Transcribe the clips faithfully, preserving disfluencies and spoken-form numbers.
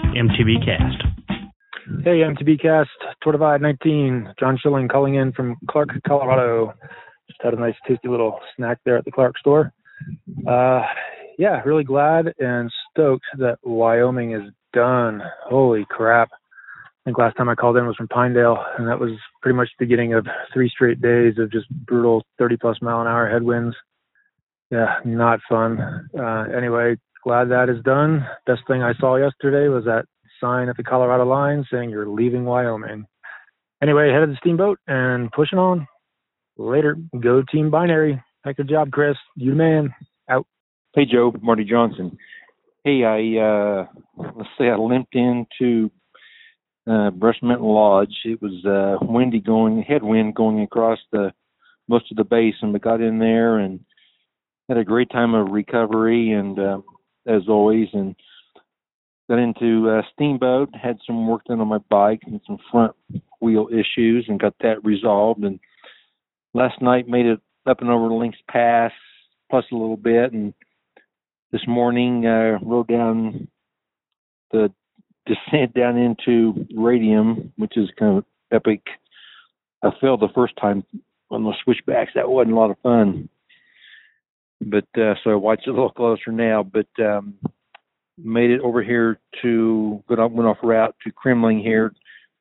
M T B Cast. Hey, M T B Cast, Tour Divide nineteen. John Schilling calling in from Clark, Colorado. Just had a nice, tasty little snack there at the Clark store. Uh, yeah, really glad and stoked that Wyoming is done. Holy crap. I think last time I called in was from Pinedale, and that was pretty much the beginning of three straight days of just brutal thirty-plus mile an hour headwinds. Yeah, not fun. Uh, anyway, glad that is done. Best thing I saw yesterday was that sign at the Colorado line saying you're leaving Wyoming. Anyway, headed the steamboat and pushing on. Later. Go Team Binary. Heck of a job, Chris. You the man. Out. Hey, Joe. Marty Johnson. Hey, I, uh, let's say I limped into uh, Brush Mountain Lodge. It was uh, windy going, headwind going across the most of the basin, but got in there and had a great time of recovery, and uh, as always, and got into uh, steamboat, had some work done on my bike and some front wheel issues, and got that resolved. And last night made it up and over Lynx Pass, plus a little bit, and this morning uh, rode down the descent down into Radium, which is kind of epic. I fell the first time on those switchbacks. That wasn't a lot of fun. But uh, so I watched it a little closer now, but um, made it over here to, went off, went off route to Kremling here,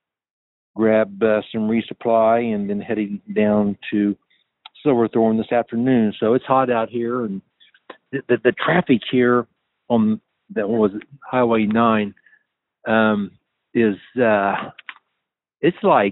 grab uh, some resupply, and then heading down to Silverthorne this afternoon. So it's hot out here, and the, the, the traffic here on that was Highway nine um, is, uh, it's like,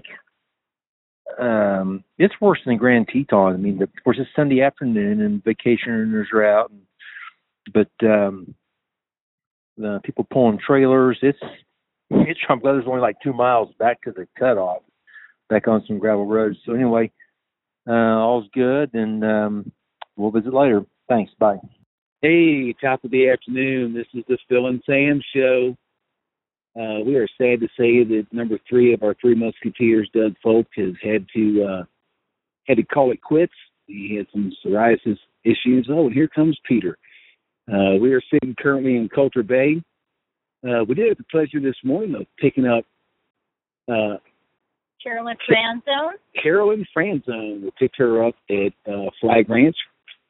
Um, it's worse than Grand Teton. I mean, the, of course, it's Sunday afternoon and vacationers are out, and, but um, the people pulling trailers. It's it's I'm glad there's only like two miles back to the cutoff, back on some gravel roads. So anyway, uh, all's good, and um, we'll visit later. Thanks. Bye. Hey, top of the afternoon. This is the Phil and Sam show. Uh, we are sad to say that number three of our three musketeers, Doug Folk, has had to uh, had to call it quits. He had some psoriasis issues. Oh, and here comes Peter. Uh, we are sitting currently in Coulter Bay. Uh, we did have the pleasure this morning of picking up uh, Carolyn Franzone. Carolyn Franzone. We picked her up at uh, Flag Ranch,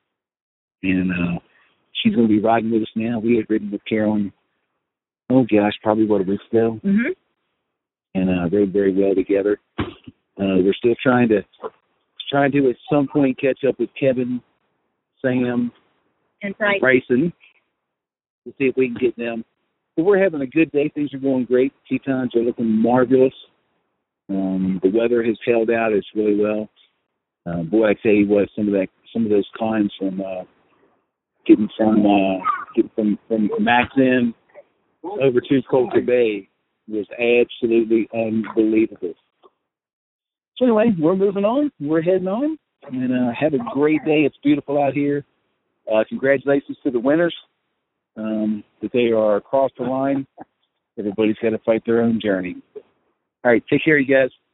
and uh, she's going to be riding with us now. We had ridden with Carolyn, oh gosh, probably what, a week ago, Mm-hmm. and uh, very, very well together. Uh, we're still trying to trying to at some point catch up with Kevin, Sam, and Bryson. Bryson to see if we can get them. But we're having a good day. Things are going great. Tetons are looking marvelous. Um, the weather has held out. It's really well. Uh, boy, I tell you what, some of that, some of those climbs from uh, getting from uh, getting from from Maxim over to Coulter Bay was absolutely unbelievable. So anyway, we're moving on. We're heading on. And uh, have a great day. It's beautiful out here. Uh, congratulations to the winners um, that they are across the line. Everybody's got to fight their own journey. All right, take care, you guys.